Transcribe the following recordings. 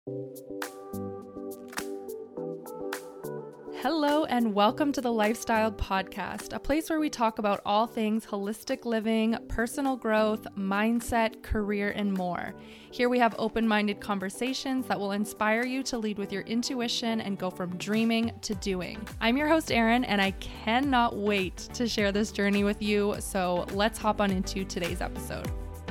Hello and welcome to the Lifestyled Podcast, a place where we talk about all things holistic living, personal growth, mindset, career, and more. Here we have open-minded conversations that will inspire you to lead with your intuition and go from dreaming to doing. I'm your host, Erin, and I cannot wait to share this journey with you, so let's hop on into today's episode.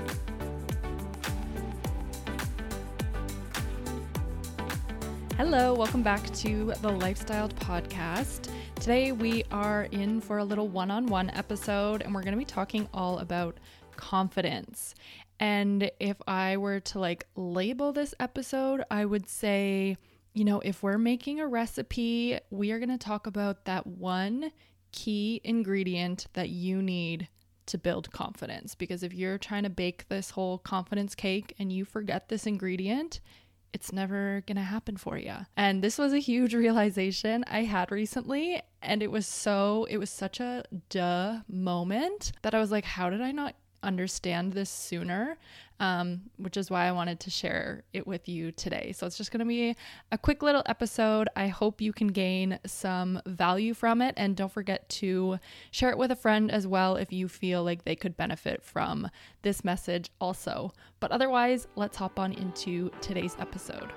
Hello, welcome back to the Lifestyled Podcast. Today we are in for a little one-on-one episode and we're going to be talking all about confidence. And if I were to label this episode, I would say, if we're making a recipe, we are going to talk about that one key ingredient that you need to build confidence. Because if you're trying to bake this whole confidence cake and you forget this ingredient, it's never gonna happen for you. And this was a huge realization I had recently, and it was such a duh moment that I was like, how did I not understand this sooner? Which is why I wanted to share it with you today. So it's just gonna be a quick little episode. I hope you can gain some value from it, and don't forget to share it with a friend as well if you feel like they could benefit from this message also. But otherwise, let's hop on into today's episode.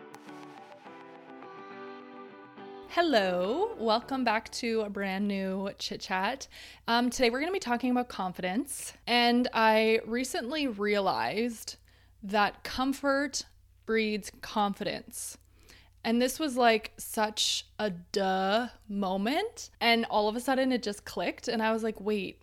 Hello, welcome back to a brand new chit chat. Today we're going to be talking about confidence, and I recently realized that comfort breeds confidence. And this was like such a duh moment, and all of a sudden it just clicked, and I was like, wait,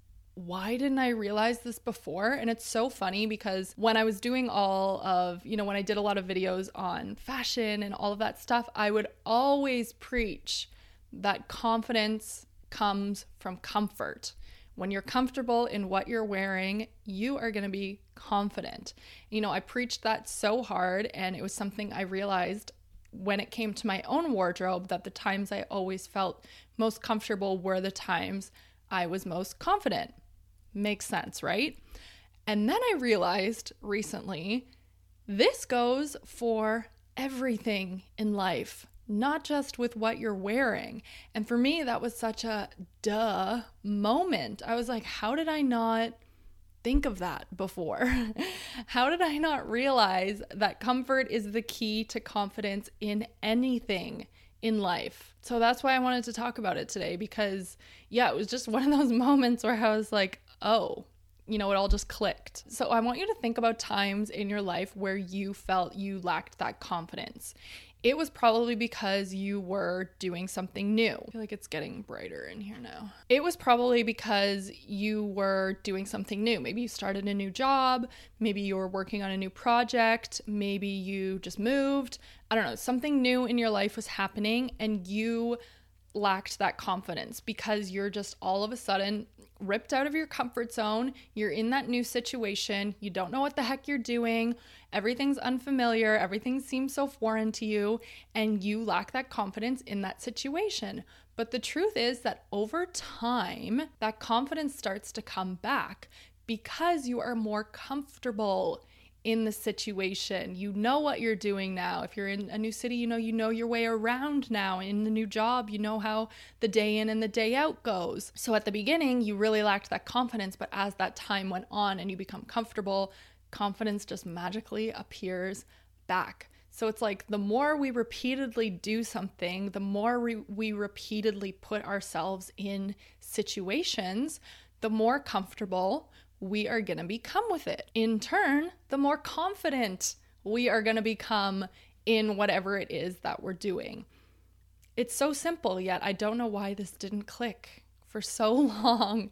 why didn't I realize this before? And it's so funny because when I was doing all of, when I did a lot of videos on fashion and all of that stuff, I would always preach that confidence comes from comfort. When you're comfortable in what you're wearing, you are going to be confident. I preached that so hard, and it was something I realized when it came to my own wardrobe, that the times I always felt most comfortable were the times I was most confident. Makes sense, right? And then I realized recently, this goes for everything in life, not just with what you're wearing. And for me, that was such a duh moment. I was like, how did I not think of that before? How did I not realize that comfort is the key to confidence in anything in life? So that's why I wanted to talk about it today, because it was just one of those moments where I was like, oh, it all just clicked. So I want you to think about times in your life where you felt you lacked that confidence. It was probably because you were doing something new. I feel like it's getting brighter in here now. It was probably because you were doing something new. Maybe you started a new job. Maybe you were working on a new project. Maybe you just moved. I don't know. Something new in your life was happening, and you lacked that confidence because you're just all of a sudden ripped out of your comfort zone. You're in that new situation. You don't know what the heck you're doing. Everything's unfamiliar. Everything seems so foreign to you, and you lack that confidence in that situation. But the truth is that over time, that confidence starts to come back because you are more comfortable in the situation. You know what you're doing now. If you're in a new city, you know your way around now. In the new job, you know how the day in and the day out goes. So at the beginning, you really lacked that confidence, but as that time went on and you become comfortable, confidence just magically appears back. So it's like the more we repeatedly do something, the more we repeatedly put ourselves in situations, the more comfortable we are going to become with it. In turn, the more confident we are going to become in whatever it is that we're doing. It's so simple, yet I don't know why this didn't click for so long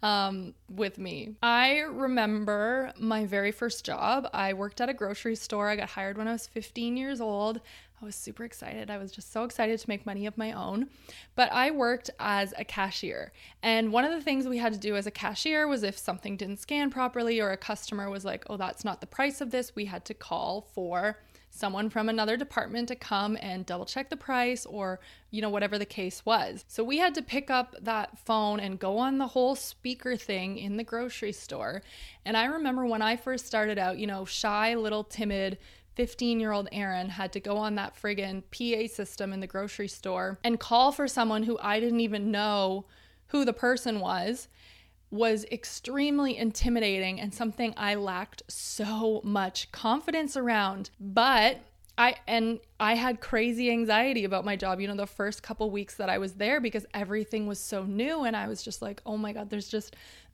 with me. I remember my very first job. I worked at a grocery store. I got hired when I was 15 years old. I was super excited. I was just so excited to make money of my own. But I worked as a cashier. And one of the things we had to do as a cashier was if something didn't scan properly or a customer was like, oh, that's not the price of this, we had to call for someone from another department to come and double check the price or, whatever the case was. So we had to pick up that phone and go on the whole speaker thing in the grocery store. And I remember when I first started out, shy, little timid 15-year-old Erin had to go on that friggin' PA system in the grocery store and call for someone who I didn't even know who the person was extremely intimidating and something I lacked so much confidence around. But I had crazy anxiety about my job, the first couple weeks that I was there, because everything was so new and I was just like, oh my God, there's just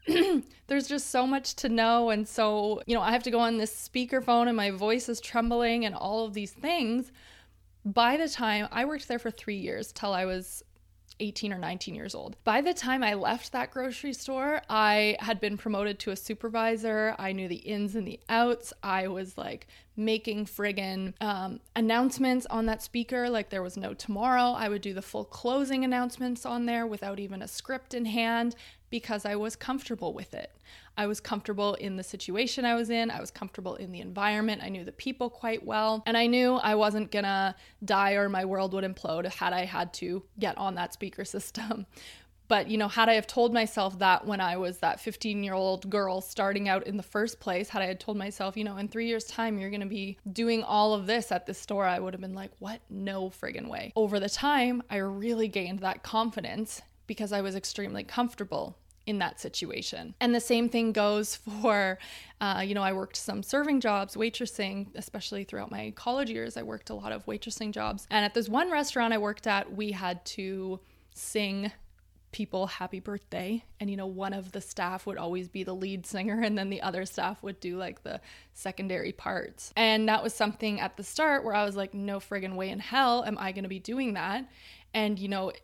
so much to know. And so, I have to go on this speakerphone and my voice is trembling and all of these things. By the time I worked there for 3 years till I was 18 or 19 years old. By the time I left that grocery store, I had been promoted to a supervisor. I knew the ins and the outs. I was like making friggin' announcements on that speaker like there was no tomorrow. I would do the full closing announcements on there without even a script in hand, because I was comfortable with it. I was comfortable in the situation I was in. I was comfortable in the environment. I knew the people quite well. And I knew I wasn't gonna die or my world would implode had I had to get on that speaker system. But, had I have told myself that when I was that 15-year-old girl starting out in the first place, had I had told myself, in 3 years' time, you're going to be doing all of this at this store, I would have been like, what? No friggin' way. Over the time, I really gained that confidence because I was extremely comfortable in that situation. And the same thing goes for, I worked some serving jobs, waitressing, especially throughout my college years. I worked a lot of waitressing jobs. And at this one restaurant I worked at, we had to sing people happy birthday. And, one of the staff would always be the lead singer, and then the other staff would do like the secondary parts. And that was something at the start where I was like, no friggin' way in hell am I going to be doing that. And,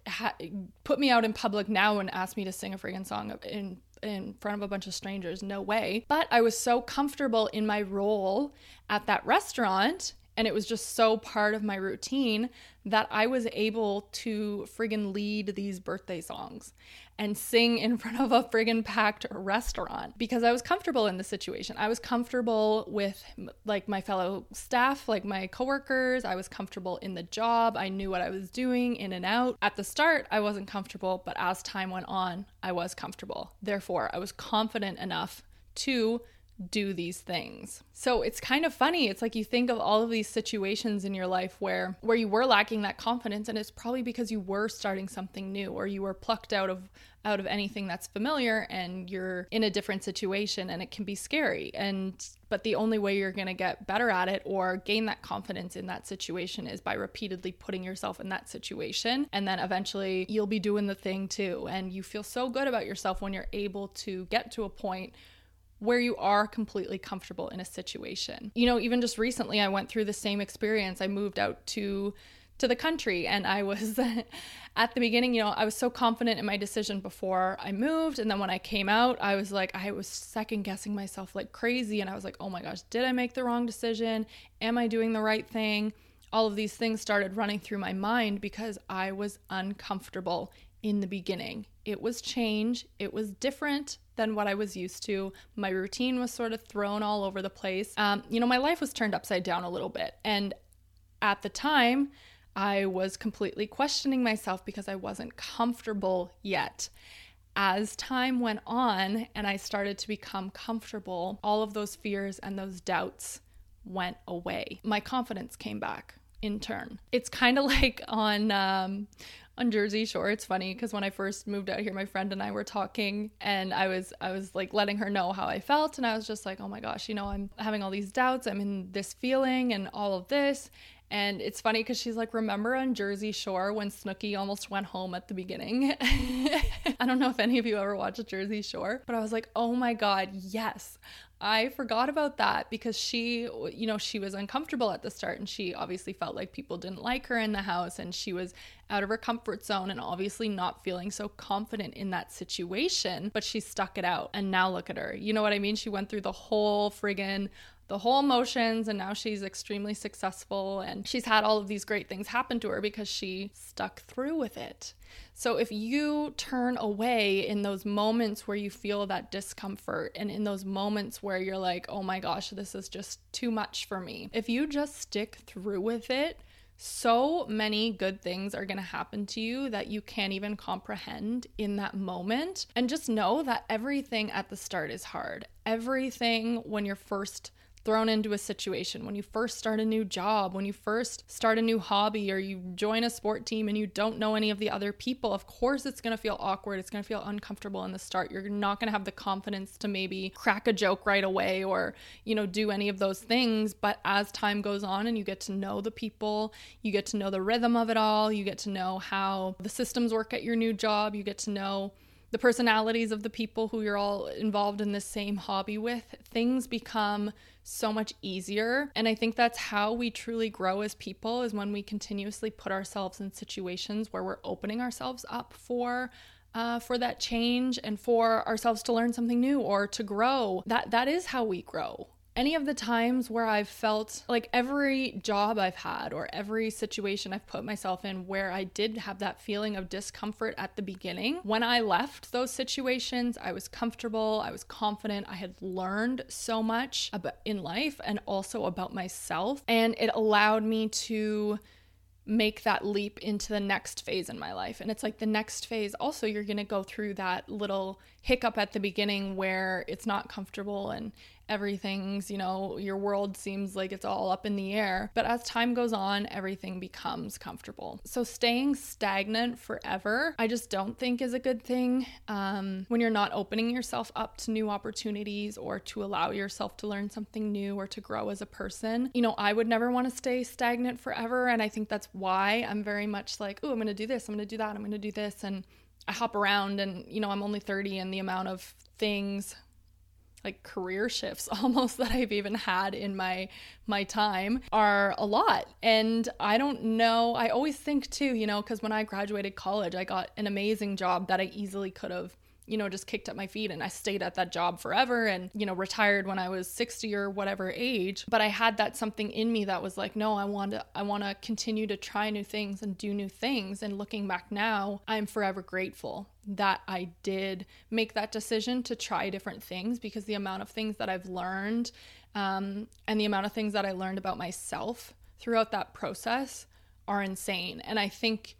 put me out in public now and ask me to sing a friggin' song in front of a bunch of strangers. No way. But I was so comfortable in my role at that restaurant, and it was just so part of my routine, that I was able to friggin' lead these birthday songs and sing in front of a friggin' packed restaurant because I was comfortable in the situation. I was comfortable with like my fellow staff, like my coworkers. I was comfortable in the job. I knew what I was doing in and out. At the start, I wasn't comfortable, but as time went on, I was comfortable. Therefore, I was confident enough to do these things. So it's kind of funny. It's like you think of all of these situations in your life where you were lacking that confidence, and it's probably because you were starting something new, or you were plucked out of anything that's familiar and you're in a different situation, and it can be scary. But the only way you're going to get better at it or gain that confidence in that situation is by repeatedly putting yourself in that situation. And then eventually you'll be doing the thing too. And you feel so good about yourself when you're able to get to a point where you are completely comfortable in a situation. Even just recently, I went through the same experience. I moved out to the country, and I was at the beginning, I was so confident in my decision before I moved. And then when I came out, I was second guessing myself like crazy. And I was like, oh my gosh, did I make the wrong decision? Am I doing the right thing? All of these things started running through my mind because I was uncomfortable in the beginning. It was change. It was different than what I was used to. My routine was sort of thrown all over the place. My life was turned upside down a little bit. And at the time, I was completely questioning myself because I wasn't comfortable yet. As time went on and I started to become comfortable, all of those fears and those doubts went away. My confidence came back in turn. It's kind of like on Jersey Shore. It's funny because when I first moved out here, my friend and I were talking, and I was like letting her know how I felt, and I was just like, oh my gosh, I'm having all these doubts, I'm in this feeling and all of this. And it's funny because she's like, remember on Jersey Shore when Snooki almost went home at the beginning? I don't know if any of you ever watched Jersey Shore, but I was like, oh my God, yes. I forgot about that because she was uncomfortable at the start, and she obviously felt like people didn't like her in the house, and she was out of her comfort zone and obviously not feeling so confident in that situation, but she stuck it out. And now look at her. You know what I mean? She went through the whole emotions, and now she's extremely successful, and she's had all of these great things happen to her because she stuck through with it. So if you turn away in those moments where you feel that discomfort, and in those moments where you're like, oh my gosh, this is just too much for me, if you just stick through with it, so many good things are going to happen to you that you can't even comprehend in that moment. And just know that everything at the start is hard. Everything when you're first thrown into a situation, when you first start a new job, when you first start a new hobby, or you join a sport team and you don't know any of the other people, of course it's going to feel awkward. It's going to feel uncomfortable in the start. You're not going to have the confidence to maybe crack a joke right away or, do any of those things. But as time goes on and you get to know the people, you get to know the rhythm of it all, you get to know how the systems work at your new job, you get to know the personalities of the people who you're all involved in the same hobby with, things become so much easier. And I think that's how we truly grow as people, is when we continuously put ourselves in situations where we're opening ourselves up for that change and for ourselves to learn something new or to grow. That is how we grow. Any of the times where I've felt like, every job I've had or every situation I've put myself in where I did have that feeling of discomfort at the beginning, when I left those situations, I was comfortable, I was confident, I had learned so much about in life and also about myself, and it allowed me to make that leap into the next phase in my life. And it's like the next phase also, you're going to go through that little hiccup at the beginning where it's not comfortable and everything's, your world seems like it's all up in the air. But as time goes on, everything becomes comfortable. So staying stagnant forever, I just don't think is a good thing. When you're not opening yourself up to new opportunities or to allow yourself to learn something new or to grow as a person, I would never want to stay stagnant forever. And I think that's why I'm very much like, oh, I'm going to do this, I'm going to do that, I'm going to do this. And I hop around and, I'm only 30, and the amount of things, like career shifts almost, that I've even had in my time are a lot. And I don't know, I always think too, because when I graduated college, I got an amazing job that I easily could have, just kicked up my feet, and I stayed at that job forever and, retired when I was 60 or whatever age. But I had that something in me that was like, no, I want to continue to try new things and do new things. And looking back now, I'm forever grateful that I did make that decision to try different things, because the amount of things that I've learned, and the amount of things that I learned about myself throughout that process are insane. And I think,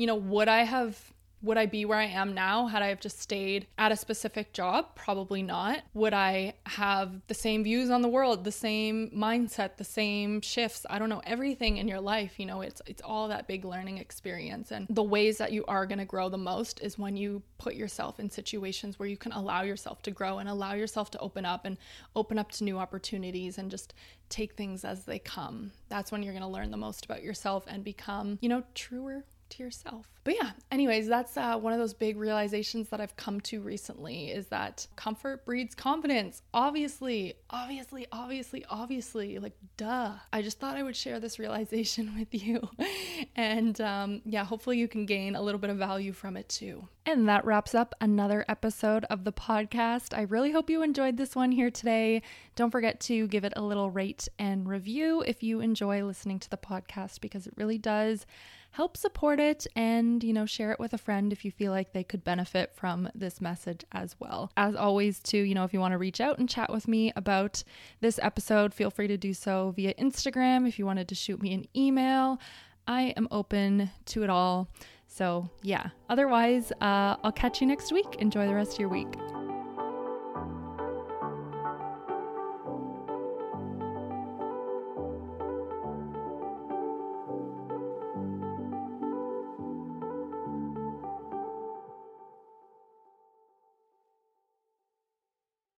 would I be where I am now had I have just stayed at a specific job? Probably not. Would I have the same views on the world, the same mindset, the same shifts? I don't know. Everything in your life, it's all that big learning experience. And the ways that you are going to grow the most is when you put yourself in situations where you can allow yourself to grow and allow yourself to open up to new opportunities and just take things as they come. That's when you're going to learn the most about yourself and become, truer to yourself. But yeah, anyways, that's one of those big realizations that I've come to recently, is that comfort breeds confidence. Obviously, like duh. I just thought I would share this realization with you. And hopefully you can gain a little bit of value from it too. And that wraps up another episode of the podcast. I really hope you enjoyed this one here today. Don't forget to give it a little rate and review if you enjoy listening to the podcast, because it really does help support it, and, share it with a friend if you feel like they could benefit from this message as well. As always, too, if you want to reach out and chat with me about this episode, feel free to do so via Instagram. If you wanted to shoot me an email, I am open to it all. So yeah, otherwise, I'll catch you next week. Enjoy the rest of your week.